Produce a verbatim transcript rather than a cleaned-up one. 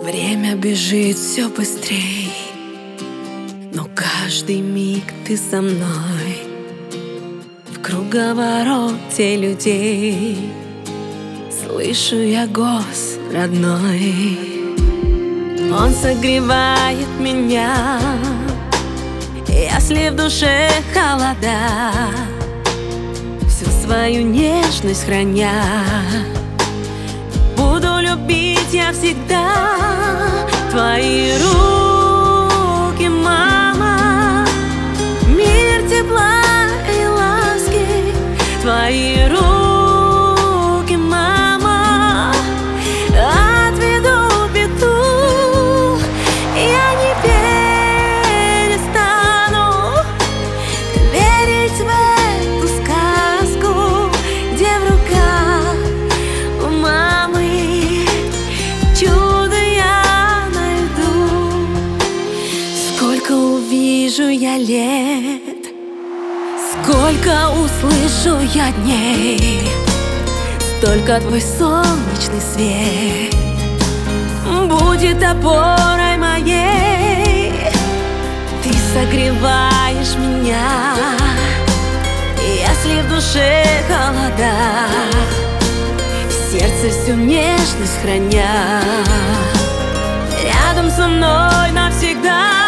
Время бежит все быстрей, но каждый миг ты со мной. В круговороте людей слышу я голос родной. Он согревает меня, если в душе холода, всю свою нежность храня. Буду любить я всегда твои руки, мама, мир тепла и ласки. Твои руки, мама, отведу беду. Я не перестану верить в эту сказку, где в руках у мамы чудо я найду. Сколько увижу я лет, сколько услышу я дней, столько твой солнечный свет будет опорой моей. Ты согреваешь меня, если в душе холода, в сердце всю нежность храня. Рядом со мной навсегда.